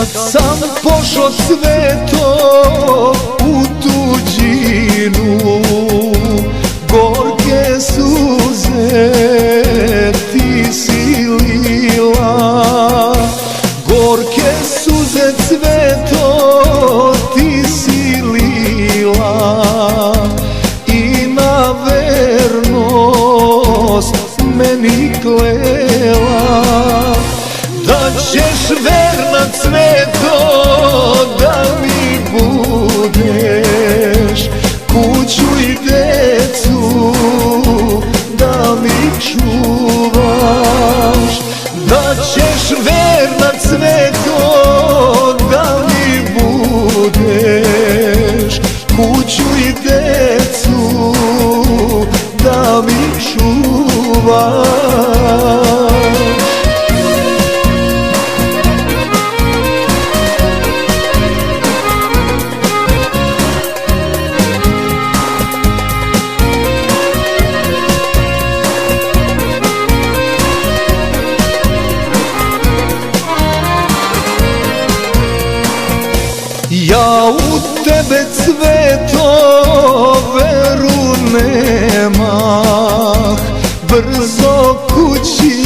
Kad sam pošao sveto u tuđinu, gorke suze ti si lila. Gorke suze cveto ti si lila i na vernost meni klela. Da ćeš verna cveto da mi budeš, kuću i decu da mi čuvaš. Da ćeš verna cveto da mi budeš, kuću i decu da mi čuvaš. Ja u tebe cveto veru nemah, brzo kući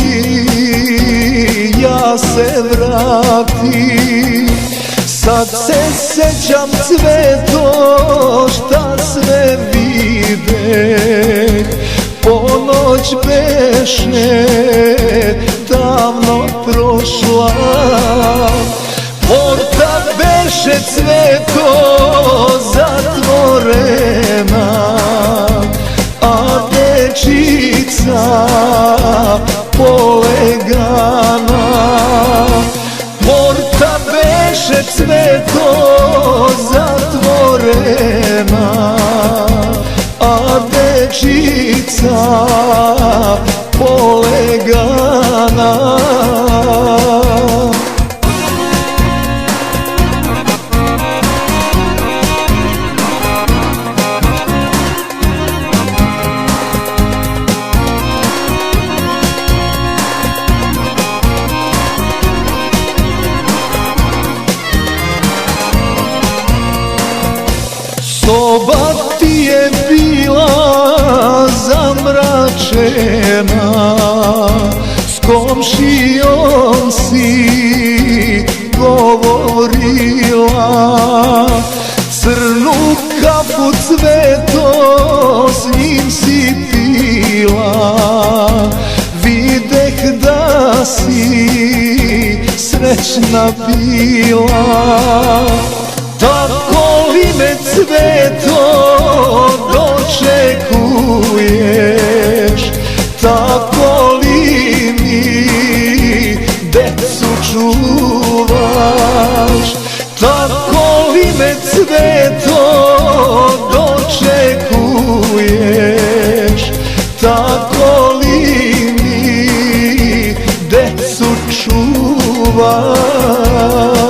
ja se vratim. Sad se sećam cveto šta sve videh, ponoć beše davno prošla. Porta beše cveto zatvorena, a dečica polegana. Porta beše cveto zatvorena, a dečica polegana. Soba ti je bila zamračena, s komšijom si govorila. Crnu kafu cveto s njim si pila, videh da si srećna bila. Tako li me cveto dočekuješ, tako li mi decu čuvaš? Tako li me cveto dočekuješ, tako li mi decu čuvaš?